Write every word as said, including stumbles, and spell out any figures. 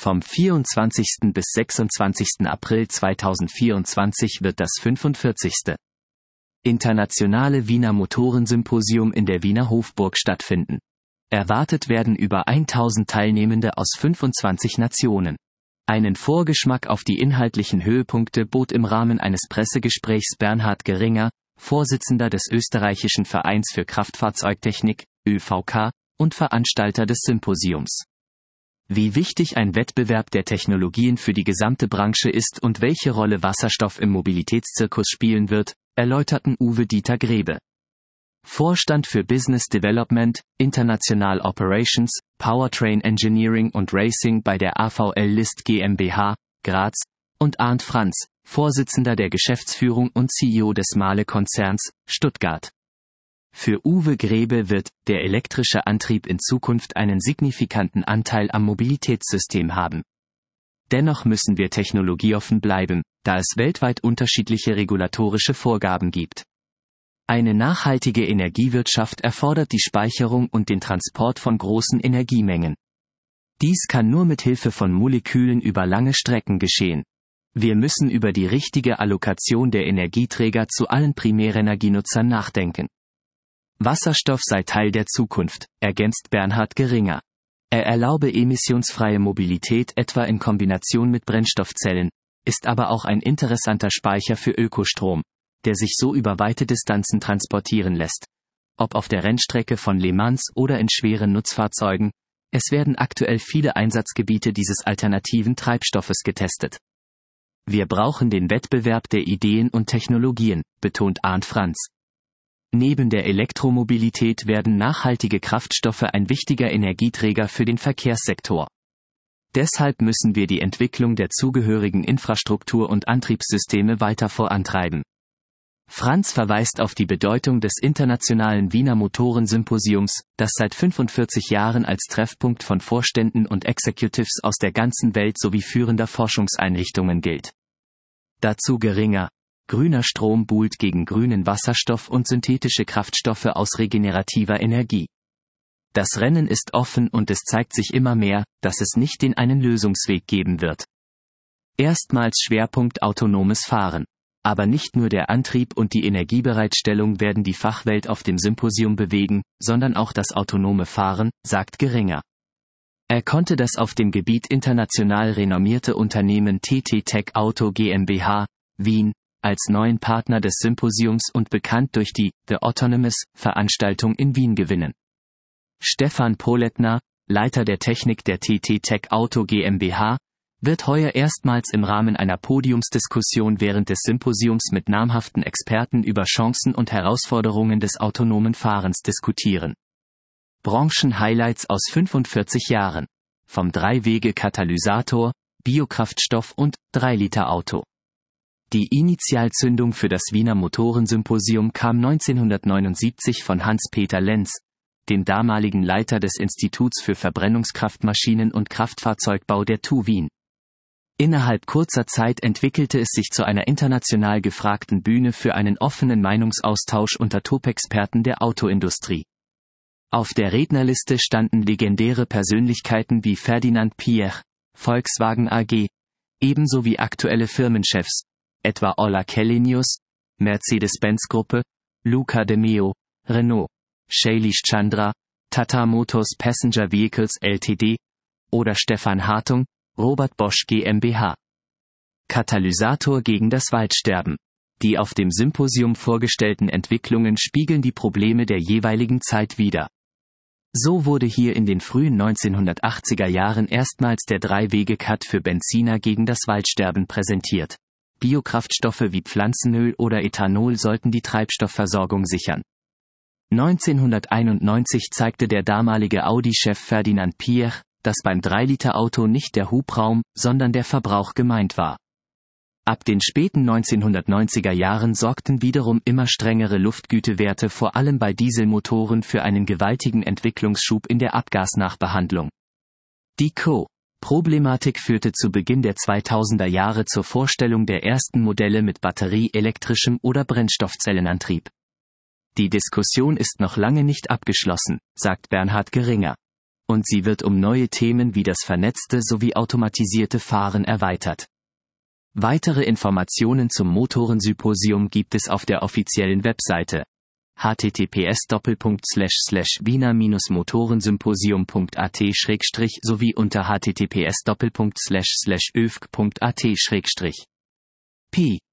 Vom vierundzwanzigsten bis sechsundzwanzigsten April zweitausendvierundzwanzig wird das fünfundvierzigste Internationale Wiener Motorensymposium in der Wiener Hofburg stattfinden. Erwartet werden über tausend Teilnehmende aus fünfundzwanzig Nationen. Einen Vorgeschmack auf die inhaltlichen Höhepunkte bot im Rahmen eines Pressegesprächs Bernhard Geringer, Vorsitzender des Österreichischen Vereins für Kraftfahrzeugtechnik, Ö V K, und Veranstalter des Symposiums. Wie wichtig ein Wettbewerb der Technologien für die gesamte Branche ist und welche Rolle Wasserstoff im Mobilitätszirkus spielen wird, erläuterten Uwe Dieter Grebe, Vorstand für Business Development, International Operations, Powertrain Engineering und Racing bei der A V L List GmbH, Graz, und Arndt Franz, Vorsitzender der Geschäftsführung und C E O des Mahle-Konzerns, Stuttgart. Für Uwe Grebe wird der elektrische Antrieb in Zukunft einen signifikanten Anteil am Mobilitätssystem haben. Dennoch müssen wir technologieoffen bleiben, da es weltweit unterschiedliche regulatorische Vorgaben gibt. Eine nachhaltige Energiewirtschaft erfordert die Speicherung und den Transport von großen Energiemengen. Dies kann nur mit Hilfe von Molekülen über lange Strecken geschehen. Wir müssen über die richtige Allokation der Energieträger zu allen Primärenergienutzern nachdenken. Wasserstoff sei Teil der Zukunft, ergänzt Bernhard Geringer. Er erlaube emissionsfreie Mobilität etwa in Kombination mit Brennstoffzellen, ist aber auch ein interessanter Speicher für Ökostrom, der sich so über weite Distanzen transportieren lässt. Ob auf der Rennstrecke von Le Mans oder in schweren Nutzfahrzeugen, es werden aktuell viele Einsatzgebiete dieses alternativen Treibstoffes getestet. Wir brauchen den Wettbewerb der Ideen und Technologien, betont Arndt Franz. Neben der Elektromobilität werden nachhaltige Kraftstoffe ein wichtiger Energieträger für den Verkehrssektor. Deshalb müssen wir die Entwicklung der zugehörigen Infrastruktur und Antriebssysteme weiter vorantreiben. Franz verweist auf die Bedeutung des Internationalen Wiener Motorensymposiums, das seit fünfundvierzig Jahren als Treffpunkt von Vorständen und Executives aus der ganzen Welt sowie führender Forschungseinrichtungen gilt. Dazu Geringer: Grüner Strom buhlt gegen grünen Wasserstoff und synthetische Kraftstoffe aus regenerativer Energie. Das Rennen ist offen und es zeigt sich immer mehr, dass es nicht den einen Lösungsweg geben wird. Erstmals Schwerpunkt autonomes Fahren. Aber nicht nur der Antrieb und die Energiebereitstellung werden die Fachwelt auf dem Symposium bewegen, sondern auch das autonome Fahren, sagt Geringer. Er konnte das auf dem Gebiet international renommierte Unternehmen T T Tech Auto GmbH, Wien, als neuen Partner des Symposiums und bekannt durch die The Autonomous-Veranstaltung in Wien gewinnen. Stefan Poletner, Leiter der Technik der T T Tech Auto GmbH, wird heuer erstmals im Rahmen einer Podiumsdiskussion während des Symposiums mit namhaften Experten über Chancen und Herausforderungen des autonomen Fahrens diskutieren. Branchenhighlights aus fünfundvierzig Jahren. Vom drei-Wege-Katalysator, Biokraftstoff und drei Liter Auto. Die Initialzündung für das Wiener Motorensymposium kam neunzehnhundertneunundsiebzig von Hans-Peter Lenz, dem damaligen Leiter des Instituts für Verbrennungskraftmaschinen und Kraftfahrzeugbau der T U Wien. Innerhalb kurzer Zeit entwickelte es sich zu einer international gefragten Bühne für einen offenen Meinungsaustausch unter Top-Experten der Autoindustrie. Auf der Rednerliste standen legendäre Persönlichkeiten wie Ferdinand Piëch, Volkswagen A G, ebenso wie aktuelle Firmenchefs, etwa Ola Källenius, Mercedes-Benz-Gruppe, Luca de Meo, Renault, Shailesh Chandra, Tata Motors Passenger Vehicles Ltd. Oder Stefan Hartung, Robert Bosch GmbH. Katalysator gegen das Waldsterben. Die auf dem Symposium vorgestellten Entwicklungen spiegeln die Probleme der jeweiligen Zeit wider. So wurde hier in den frühen neunzehnhundertachtziger Jahren erstmals der drei-Wege-Cut für Benziner gegen das Waldsterben präsentiert. Biokraftstoffe wie Pflanzenöl oder Ethanol sollten die Treibstoffversorgung sichern. neunzehnhunderteinundneunzig zeigte der damalige Audi-Chef Ferdinand Piëch, dass beim drei Liter Auto nicht der Hubraum, sondern der Verbrauch gemeint war. Ab den späten neunzehnhundertneunziger Jahren sorgten wiederum immer strengere Luftgütewerte vor allem bei Dieselmotoren für einen gewaltigen Entwicklungsschub in der Abgasnachbehandlung. Die Co-Problematik führte zu Beginn der zweitausender Jahre zur Vorstellung der ersten Modelle mit batterieelektrischem oder Brennstoffzellenantrieb. Die Diskussion ist noch lange nicht abgeschlossen, sagt Bernhard Geringer. und sie wird um neue Themen wie das vernetzte sowie automatisierte Fahren erweitert. Weitere Informationen zum Motorensymposium gibt es auf der offiziellen Webseite h t t p s Doppelpunkt Slash Slash wiener Motorensymposium Punkt a t Schrägstrich sowie unter h t t p s Doppelpunkt Slash Slash ö f g Punkt a t Schrägstrich P